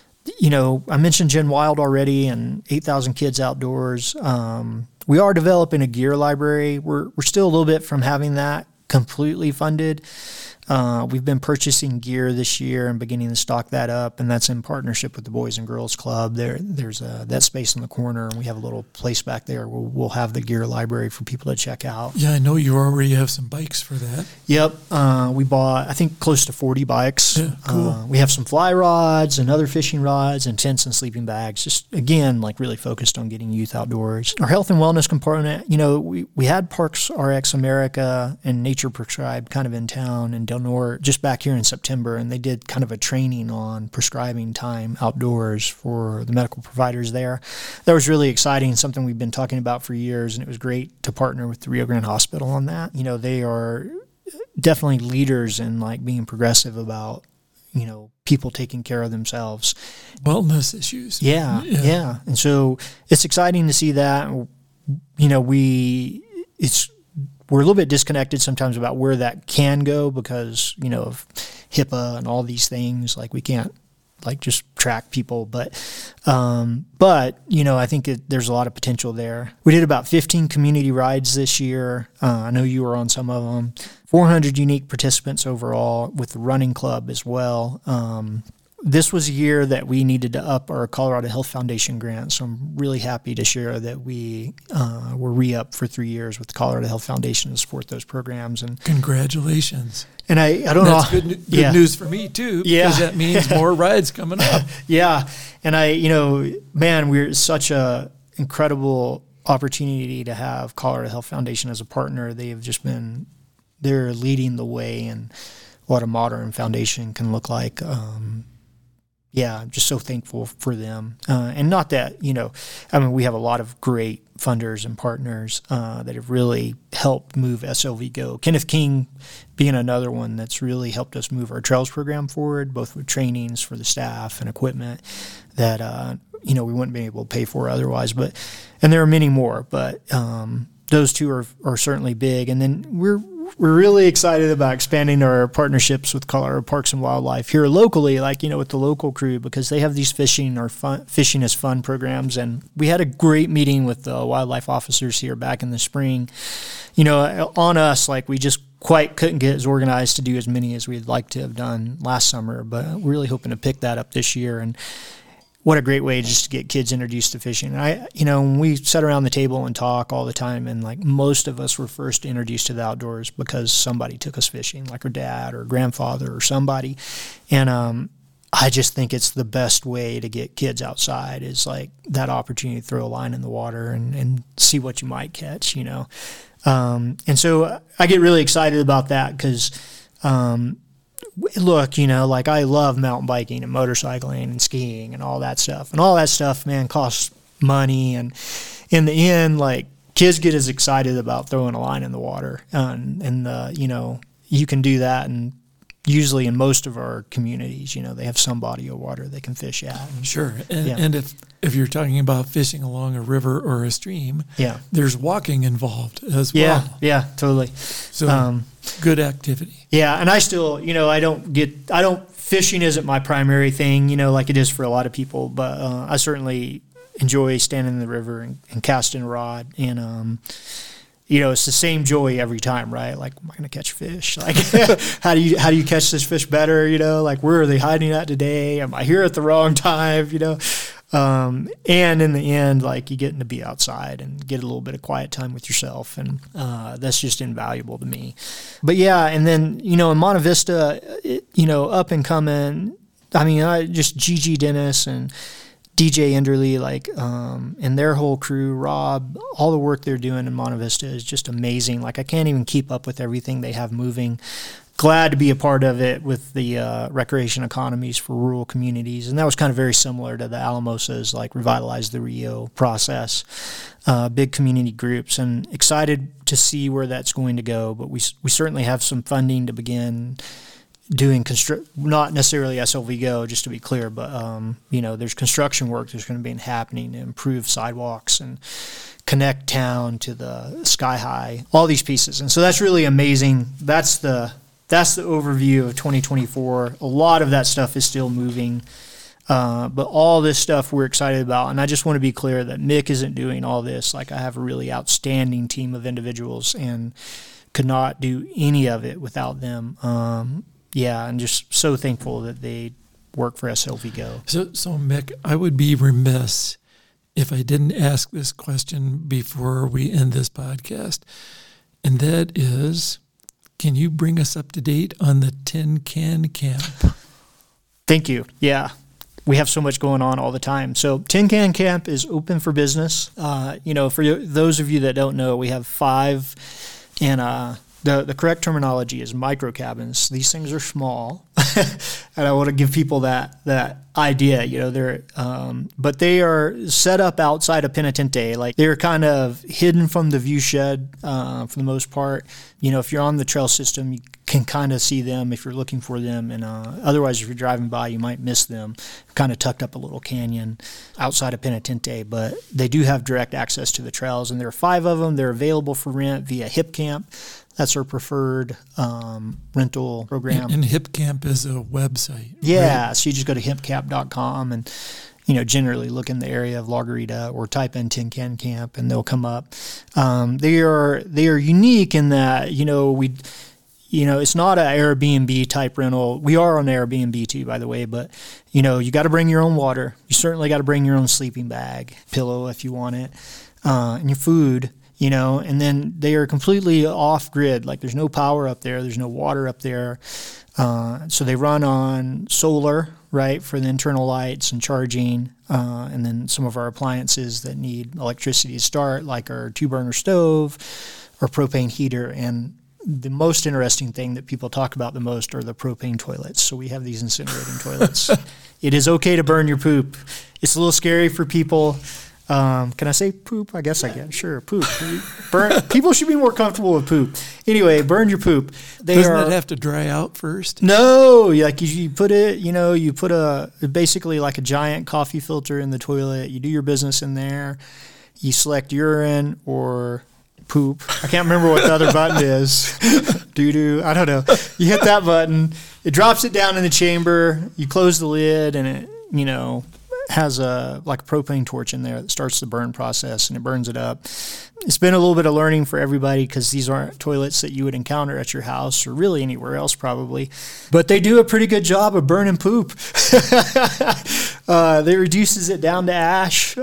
I mentioned Gen Wild already and 8,000 kids outdoors. We are developing a gear library. We're still a little bit from having that completely funded. We've been purchasing gear this year and beginning to stock that up, and that's in partnership with the Boys and Girls Club. There's that space in the corner, and we have a little place back there where we'll have the gear library for people to check out. Yeah, I know you already have some bikes for that. Yep. We bought, I think, close to 40 bikes. Yeah, cool. We have some fly rods and other fishing rods and tents and sleeping bags, just, again, like really focused on getting youth outdoors. Our health and wellness component, we had Parks RX America and Nature Prescribed kind of in town, and Del Norte just back here in September, and they did kind of a training on prescribing time outdoors for the medical providers there. That was really exciting, something we've been talking about for years, and it was great to partner with the Rio Grande Hospital on that. They are definitely leaders in like being progressive about, people taking care of themselves. Wellness issues. Yeah. And so it's exciting to see that. We're a little bit disconnected sometimes about where that can go because, of HIPAA and all these things. Like we can't just track people. But I think there's a lot of potential there. We did about 15 community rides this year. I know you were on some of them. 400 unique participants overall with the running club as well. This was a year that we needed to up our Colorado Health Foundation grant, so I'm really happy to share that we were re-up for 3 years with the Colorado Health Foundation to support those programs. And congratulations! And I don't know. That's good news for me too, because that means more rides coming up. Yeah, and we're such a incredible opportunity to have Colorado Health Foundation as a partner. They're leading the way in what a modern foundation can look like. I'm just so thankful for them. And not that, we have a lot of great funders and partners that have really helped move SLV Go. Kenneth King being another one that's really helped us move our trails program forward, both with trainings for the staff and equipment that, we wouldn't be able to pay for otherwise. And there are many more, but those two are certainly big. And then we're really excited about expanding our partnerships with Colorado Parks and Wildlife here locally, with the local crew, because they have these fishing is fun programs. And we had a great meeting with the wildlife officers here back in the spring. On us, we just quite couldn't get as organized to do as many as we'd like to have done last summer, but we're really hoping to pick that up this year. And what a great way just to get kids introduced to fishing. And when we sat around the table and talk all the time, and like most of us were first introduced to the outdoors because somebody took us fishing, like our dad or grandfather or somebody. And I just think it's the best way to get kids outside is like that opportunity to throw a line in the water and see what you might catch, And so I get really excited about that because, look, like I love mountain biking and motorcycling and skiing and all that stuff. And all that stuff, man, costs money. And in the end, like kids get as excited about throwing a line in the water. And you can do that. And usually in most of our communities, they have some body of water they can fish at. Sure. And if you're talking about fishing along a river or a stream, there's walking involved as well. Yeah, totally. So good activity. Yeah, and I still, fishing isn't my primary thing, like it is for a lot of people, but I certainly enjoy standing in the river and casting a rod. And, it's the same joy every time, right? Like, am I going to catch fish? Like, how do you catch this fish better? Like, where are they hiding at today? Am I here at the wrong time? And in the end, like you getting to be outside and get a little bit of quiet time with yourself. And, that's just invaluable to me. But yeah. And then, in Monte Vista, up and coming, just Gigi Dennis and DJ Enderly, and their whole crew, Rob, all the work they're doing in Monte Vista is just amazing. Like, I can't even keep up with everything they have moving. Glad to be a part of it with the recreation economies for rural communities. And that was kind of very similar to the Alamosa's, like, Revitalize the Rio process, big community groups, and excited to see where that's going to go. But we certainly have some funding to begin doing not necessarily SLV Go, just to be clear, but there's construction work that's going to be happening to improve sidewalks and connect town to the Sky High, all these pieces. And so that's really amazing. That's the overview of 2024. A lot of that stuff is still moving, but all this stuff we're excited about. And I just want to be clear that Mick isn't doing all this. Like, I have a really outstanding team of individuals and could not do any of it without them. And just so thankful that they work for SLV Go. So Mick, I would be remiss if I didn't ask this question before we end this podcast, and that is, can you bring us up to date on the Tin Can Camp? Thank you. Yeah. We have so much going on all the time. So Tin Can Camp is open for business. For those of you that don't know, we have 5, and the correct terminology is micro cabins. These things are small, and I want to give people that idea. But they are set up outside of Penitente. Like, they're kind of hidden from the view shed for the most part. If you're on the trail system, you can kind of see them if you're looking for them, and otherwise, if you're driving by, you might miss them. Kind of tucked up a little canyon outside of Penitente, but they do have direct access to the trails, and there are 5 of them. They're available for rent via HipCamp. That's our preferred rental program. And HipCamp is a website. Yeah, right? So you just go to hipcamp.com and, generally look in the area of La Garita or type in Tin Can Camp and they'll come up. They are unique in that, it's not an Airbnb type rental. We are on Airbnb too, by the way, but, you got to bring your own water. You certainly got to bring your own sleeping bag, pillow if you want it, and your food. And then they are completely off grid. Like, there's no power up there. There's no water up there. So they run on solar, right, for the internal lights and charging. And then some of our appliances that need electricity to start, like our 2-burner stove or propane heater. And the most interesting thing that people talk about the most are the propane toilets. So we have these incinerating toilets. It is okay to burn your poop. It's a little scary for people. Can I say poop? I guess I can. Sure, poop. People should be more comfortable with poop. Anyway, burn your poop. Doesn't it have to dry out first? No, like you put it, you put basically like a giant coffee filter in the toilet. You do your business in there. You select urine or poop. I can't remember what the other button is. Doo-doo. I don't know. You hit that button. It drops it down in the chamber. You close the lid and it, has a propane torch in there that starts the burn process, and it burns it up. It's been a little bit of learning for everybody because these aren't toilets that you would encounter at your house or really anywhere else probably. But they do a pretty good job of burning poop. They reduces it down to ash,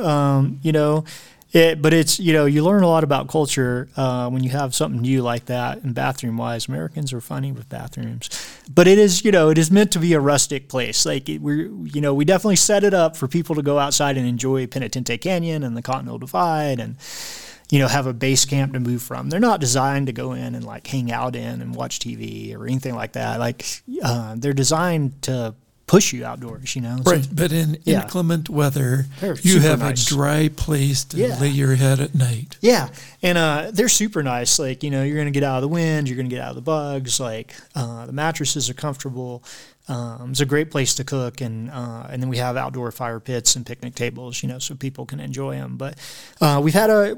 But it's, you learn a lot about culture when you have something new like that. And bathroom-wise, Americans are funny with bathrooms. But it is, it is meant to be a rustic place. Like, we definitely set it up for people to go outside and enjoy Penitente Canyon and the Continental Divide and, have a base camp to move from. They're not designed to go in and, hang out in and watch TV or anything like that. They're designed to push you outdoors, Right, but in inclement weather, you have a dry place to lay your head at night. Yeah, and they're super nice. You're going to get out of the wind, you're going to get out of the bugs. The mattresses are comfortable. It's a great place to cook, and then we have outdoor fire pits and picnic tables, so people can enjoy them. But we've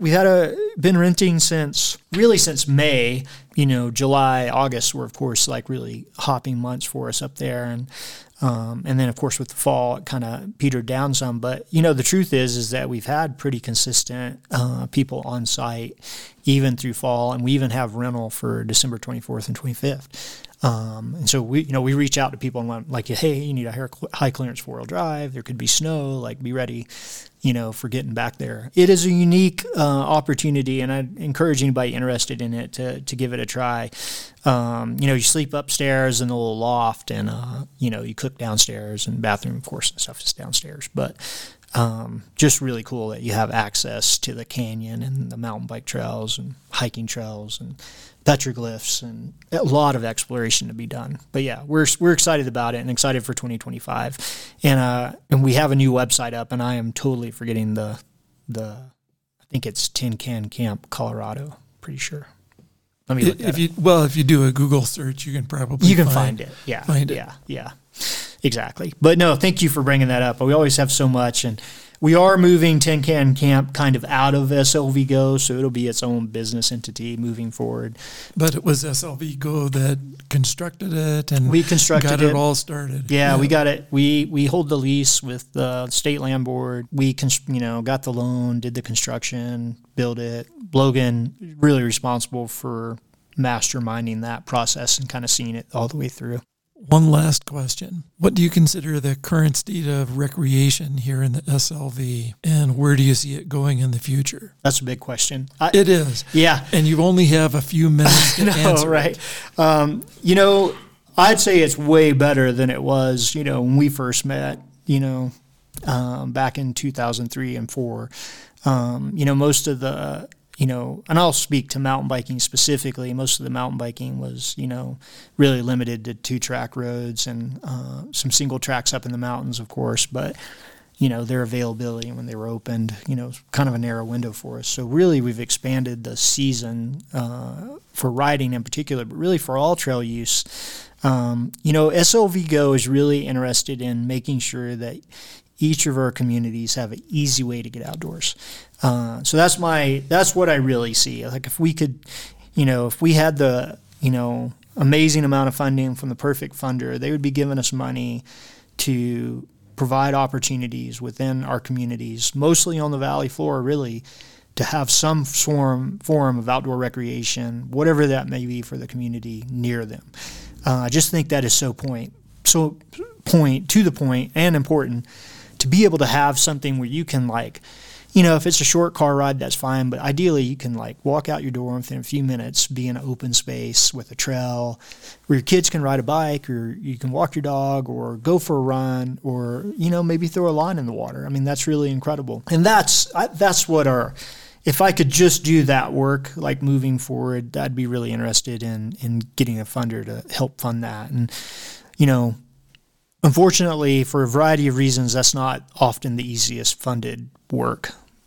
been renting since May. July, August were of course really hopping months for us up there, and then of course with the fall it kind of petered down some. But the truth is that we've had pretty consistent people on site even through fall, and we even have rental for December 24th and 25th. And so we reach out to people and want hey, you need a high clearance 4-wheel drive. There could be snow. Be ready, for getting back there. It is a unique opportunity, and I'd encourage anybody interested in it to give it a try. You sleep upstairs in a little loft, and you cook downstairs, and bathroom, of course, and stuff is downstairs. But just really cool that you have access to the canyon and the mountain bike trails and hiking trails and petroglyphs and a lot of exploration to be done. But yeah, we're excited about it and excited for 2025. And we have a new website up, and I am totally forgetting the I think it's Tin Can Camp Colorado. Pretty sure. Let me look if you do a Google search, you can probably find it. Yeah. Yeah. Exactly. But no, thank you for bringing that up. We always have so much, and we are moving Tin Can Camp kind of out of SLV Go, so it'll be its own business entity moving forward. But it was SLV Go that constructed it, and we got it all started. Yeah, we got it. We hold the lease with the state land board. We got the loan, did the construction, built it. Logan really responsible for masterminding that process and kind of seeing it all the way through. One last question. What do you consider the current state of recreation here in the SLV, and where do you see it going in the future? That's a big question. It is. Yeah. And you only have a few minutes to answer right. It. I'd say it's way better than it was, when we first met, back in 2003 and 4. Most of the and I'll speak to mountain biking specifically. Most of the mountain biking was, really limited to 2-track roads and some single tracks up in the mountains, of course. But, their availability when they were opened, kind of a narrow window for us. So really we've expanded the season for riding in particular, but really for all trail use. SLV Go is really interested in making sure that each of our communities have an easy way to get outdoors. So that's what I really see. If we could, if we had the, amazing amount of funding from the Perfect Funder, they would be giving us money to provide opportunities within our communities, mostly on the valley floor, really, to have some form of outdoor recreation, whatever that may be for the community near them. I just think that is so to the point and important to be able to have something where you can if it's a short car ride, that's fine. But ideally you can walk out your door within a few minutes, be in an open space with a trail where your kids can ride a bike, or you can walk your dog or go for a run, or, maybe throw a line in the water. I mean, that's really incredible. And that's what if I could just do that work, moving forward, I'd be really interested in getting a funder to help fund that. And, unfortunately, for a variety of reasons, that's not often the easiest funded work,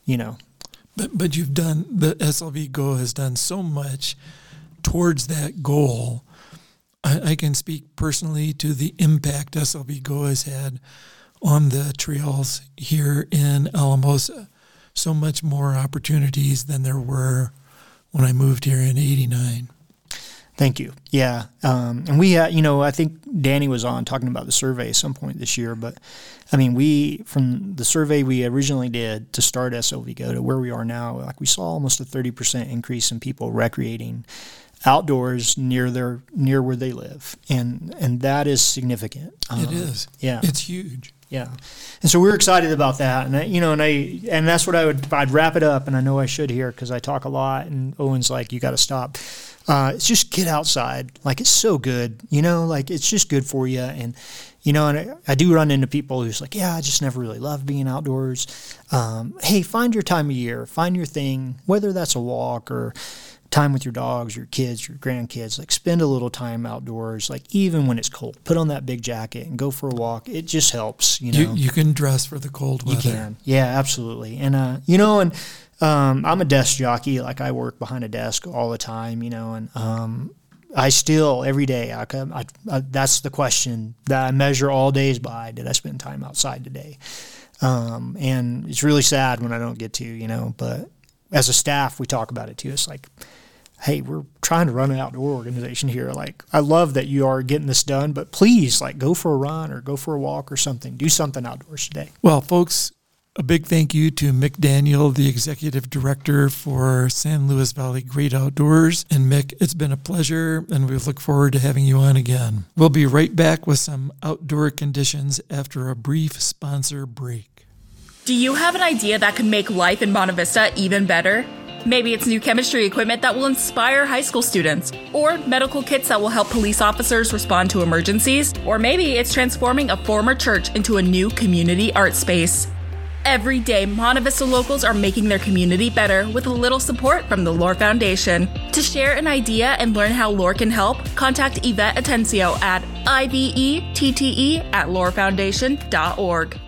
But you've done, the SLV Go has done so much towards that goal. I can speak personally to the impact SLV Go has had on the trails here in Alamosa. So much more opportunities than there were when I moved here in '89. Thank you. Yeah. And we, I think Danny was on talking about the survey at some point this year, but I mean, from the survey we originally did to start SLV Go to where we are now, like we saw almost a 30% increase in people recreating outdoors near where they live. And that is significant. It is. Yeah. It's huge. Yeah. And so we're excited about that. And that's what I'd wrap it up. And I know I should here because I talk a lot and Owen's like, you got to stop. It's just get outside. Like, it's so good, like it's just good for you. And, and I do run into people who's like, yeah, I just never really loved being outdoors. Hey, find your time of year, find your thing, whether that's a walk or time with your dogs, your kids, your grandkids, like spend a little time outdoors, like even when it's cold, put on that big jacket and go for a walk. It just helps, You can dress for the cold weather. You can. Yeah, absolutely. And, I'm a desk jockey. Like I work behind a desk all the time, and I still every day. I that's the question that I measure all days by. Did I spend time outside today? And it's really sad when I don't get to, But as a staff, we talk about it too. It's like, hey, we're trying to run an outdoor organization here. Like, I love that you are getting this done, but please, like, go for a run or go for a walk or something. Do something outdoors today. Well, folks, a big thank you to Mick Daniel, the Executive Director for San Luis Valley Great Outdoors. And Mick, it's been a pleasure, and we look forward to having you on again. We'll be right back with some outdoor conditions after a brief sponsor break. Do you have an idea that could make life in Monte Vista even better? Maybe it's new chemistry equipment that will inspire high school students, or medical kits that will help police officers respond to emergencies, or maybe it's transforming a former church into a new community art space. Every day, Monte Vista locals are making their community better with a little support from the Lore Foundation. To share an idea and learn how Lore can help, contact Yvette Atencio at ivette@lorefoundation.org.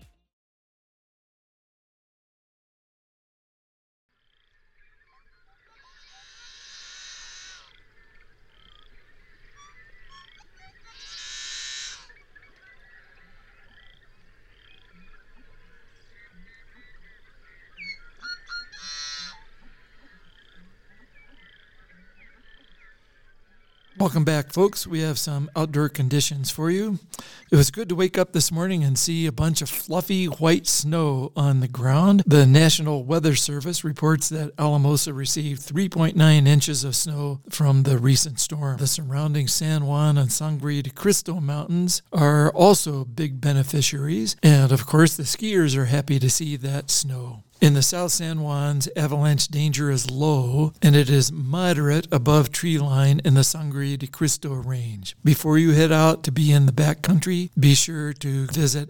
Welcome back, folks. We have some outdoor conditions for you. It was good to wake up this morning and see a bunch of fluffy white snow on the ground. The National Weather Service reports that Alamosa received 3.9 inches of snow from the recent storm. The surrounding San Juan and Sangre de Cristo mountains are also big beneficiaries. And of course, the skiers are happy to see that snow. In the South San Juans, avalanche danger is low, and it is moderate above tree line in the Sangre de Cristo range. Before you head out to be in the backcountry, be sure to visit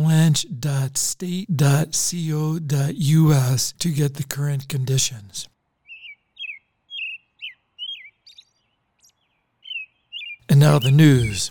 avalanche.state.co.us to get the current conditions. And now the news.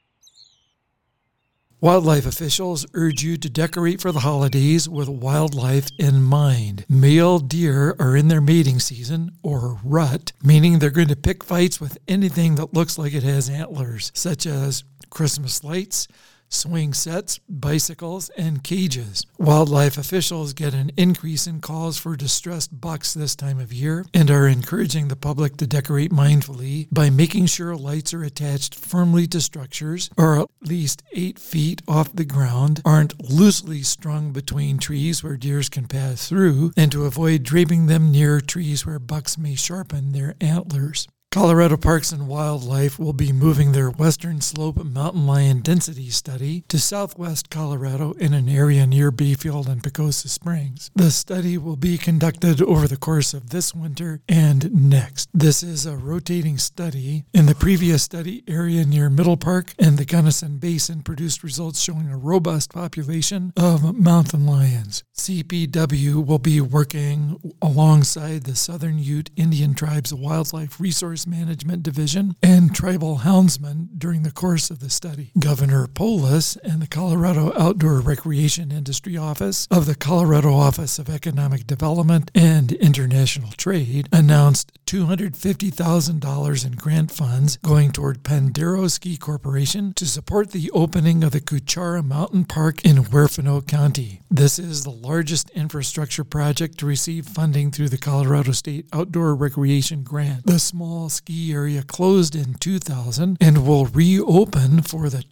Wildlife officials urge you to decorate for the holidays with wildlife in mind. Male deer are in their mating season, or rut, meaning they're going to pick fights with anything that looks like it has antlers, such as Christmas lights, swing sets, bicycles, and cages. Wildlife officials get an increase in calls for distressed bucks this time of year and are encouraging the public to decorate mindfully by making sure lights are attached firmly to structures, or at least 8 feet off the ground, aren't loosely strung between trees where deers can pass through, and to avoid draping them near trees where bucks may sharpen their antlers. Colorado Parks and Wildlife will be moving their Western Slope mountain lion density study to southwest Colorado in an area near Bayfield and Pacosa Springs. The study will be conducted over the course of this winter and next. This is a rotating study. In the previous study, area near Middle Park and the Gunnison Basin produced results showing a robust population of mountain lions. CPW will be working alongside the Southern Ute Indian Tribes Wildlife Resource Management Division and tribal houndsmen during the course of the study. Governor Polis and the Colorado Outdoor Recreation Industry Office of the Colorado Office of Economic Development and International Trade announced $250,000 in grant funds going toward Pandero Ski Corporation to support the opening of the Cuchara Mountain Park in Huerfano County. This is the largest infrastructure project to receive funding through the Colorado State Outdoor Recreation Grant. The small ski area closed in 2000 and will reopen for the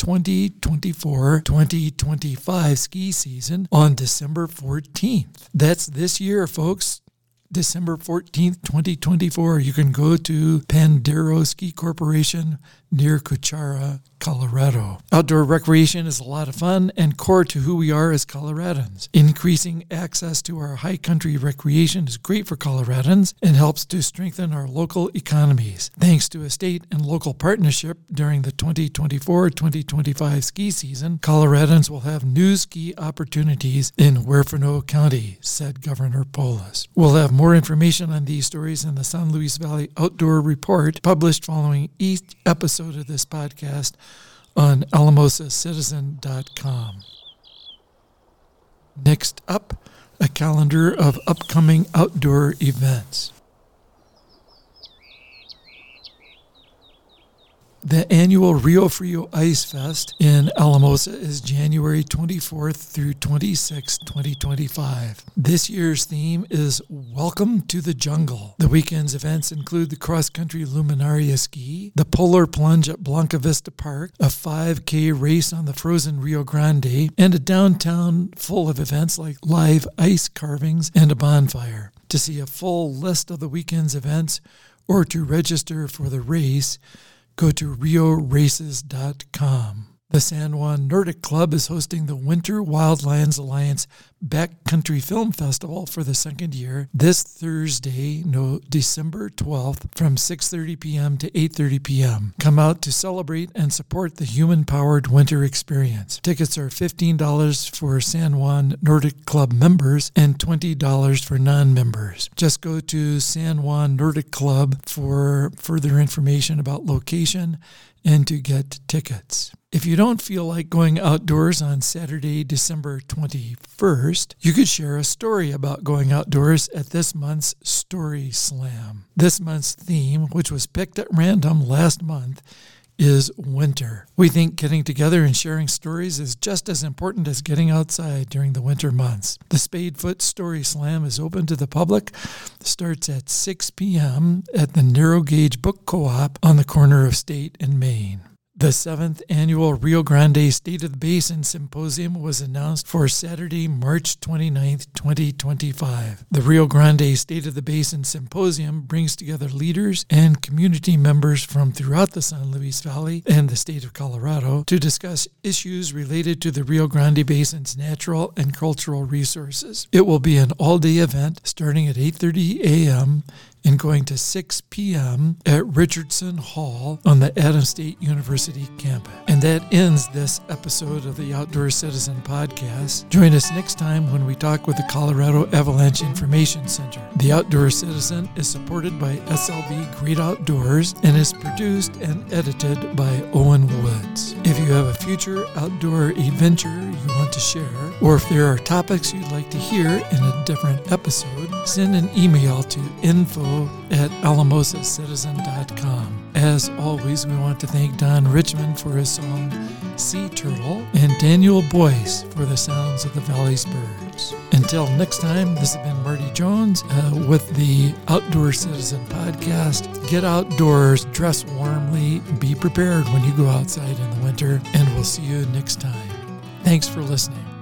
2024-2025 ski season on December 14th. That's this year, folks. December 14th, 2024, you can go to Pandero Ski Corporation near Cuchara, Colorado. Outdoor recreation is a lot of fun and core to who we are as Coloradans. Increasing access to our high country recreation is great for Coloradans and helps to strengthen our local economies. Thanks to a state and local partnership during the 2024-2025 ski season, Coloradans will have new ski opportunities in Huerfano County, said Governor Polis. We'll have more information on these stories in the San Luis Valley Outdoor Report, published following each episode of this podcast on alamosacitizen.com. Next up, a calendar of upcoming outdoor events. The annual Rio Frio Ice Fest in Alamosa is January 24th through 26th, 2025. This year's theme is Welcome to the Jungle. The weekend's events include the cross-country Luminaria ski, the polar plunge at Blanca Vista Park, a 5K race on the frozen Rio Grande, and a downtown full of events like live ice carvings and a bonfire. To see a full list of the weekend's events or to register for the race, go to rioraces.com. The San Juan Nordic Club is hosting the Winter Wildlands Alliance Backcountry Film Festival for the second year this Thursday, December 12th from 6:30 p.m. to 8:30 p.m. Come out to celebrate and support the human-powered winter experience. Tickets are $15 for San Juan Nordic Club members and $20 for non-members. Just go to San Juan Nordic Club for further information about location and to get tickets. If you don't feel like going outdoors on Saturday, December 21st, you could share a story about going outdoors at this month's Story Slam. This month's theme, which was picked at random last month, is winter. We think getting together and sharing stories is just as important as getting outside during the winter months. The Spadefoot Story Slam is open to the public, starts at 6 p.m. at the Narrow Gauge Book Co-op on the corner of State and Main. The 7th Annual Rio Grande State of the Basin Symposium was announced for Saturday, March 29th, 2025. The Rio Grande State of the Basin Symposium brings together leaders and community members from throughout the San Luis Valley and the state of Colorado to discuss issues related to the Rio Grande Basin's natural and cultural resources. It will be an all-day event starting at 8:30 a.m. and going to 6 p.m. at Richardson Hall on the Adams State University campus. And that ends this episode of the Outdoor Citizen Podcast. Join us next time when we talk with the Colorado Avalanche Information Center. The Outdoor Citizen is supported by SLV Great Outdoors and is produced and edited by Owen Woods. If you have a future outdoor adventure you want to share, or if there are topics you'd like to hear in a different episode, send an email to info@alamosacitizen.com. As always, we want to thank Don Richmond for his song Sea Turtle and Daniel Boyce for the sounds of the Valley's birds. Until next time, this has been Marty Jones with the Outdoor Citizen Podcast. Get outdoors, dress warmly, be prepared when you go outside in the winter, and we'll see you next time. Thanks for listening.